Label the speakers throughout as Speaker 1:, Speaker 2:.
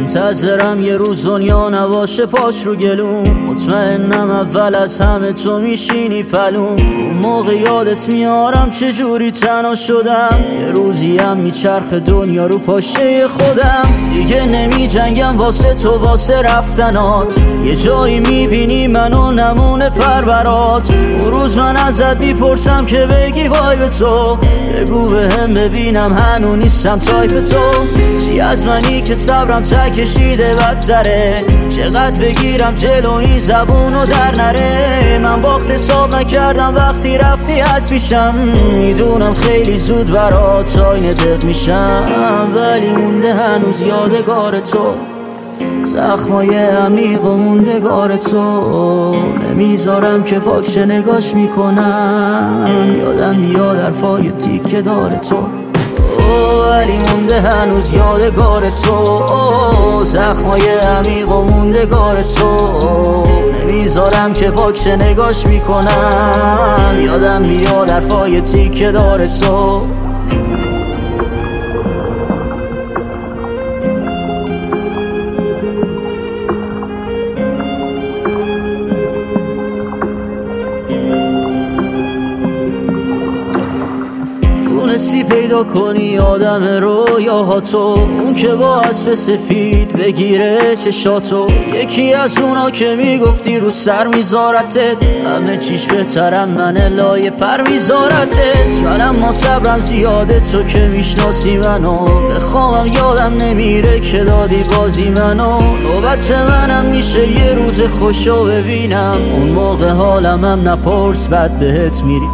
Speaker 1: منتظرم یه روز دنیا نباشه پاش رو گلوم. مطمئنم اول از همه تو میشینی پلوم. اون موقع یادت میارم چجوری تنها شدم. یه روزی هم میچرخ دنیا رو پاشه خودم. دیگه نمی جنگم واسه تو واسه رفتنات. یه جایی میبینی منو نمونه پرورات. اون روز من ازت میپرسم که بگی وای به تو. بگو بهم ببینم هنو نیستم تایپ تو. چی از منی که صبرم تا کشیده بدتره. چقدر بگیرم جلو این زبونو در نره. من باخت حساب نکردم وقتی رفتی از پیشم. میدونم خیلی زود برات آینه دق میشم. ولی مونده هنوز یادگار تو. زخمای عمیق و موندگار تو. نمیذارم که پاکش نگاش میکنم. یادم میاد حرفای تیکه دار تو. ولی مونده هنوز یادگار تو. زخمای عمیق و موندگار تو. نمیذارم که پاکش نگاش میکنم. یادم میاد حرفای تیکه دار تو. تونستی پیدا کنی آدم رویاها تو. اون که با اسب سفید بگیره چشاتو. یکی از اونا که میگفتی رو سر میذارتت. همه چیش بهترم من لایه پر میذارتت. من اما صبرم زیاده تو که میشناسی منو. بخوامم یادم نمیره که دادی بازی منو. نوبت منم میشه یه روز خوشو ببینم. اون موقع حالمم نپرس بد بهت میری.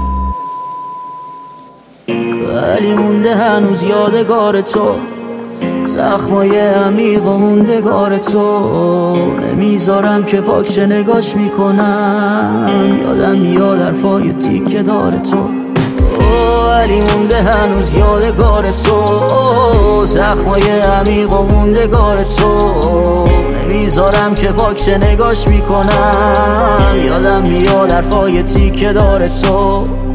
Speaker 1: ولی مونده هنوز یادگار تو. زخمای عمیق و موندگار تو. نمیذارم که پاکش نگاش میکنم. یادم میاد حرفای تیکه دار تو. ولی مونده هنوز یادگار تو. زخمای عمیق و موندگار تو. نمیذارم که پاکش نگاش میکنم. یادم میاد حرفای تیکه دار تو.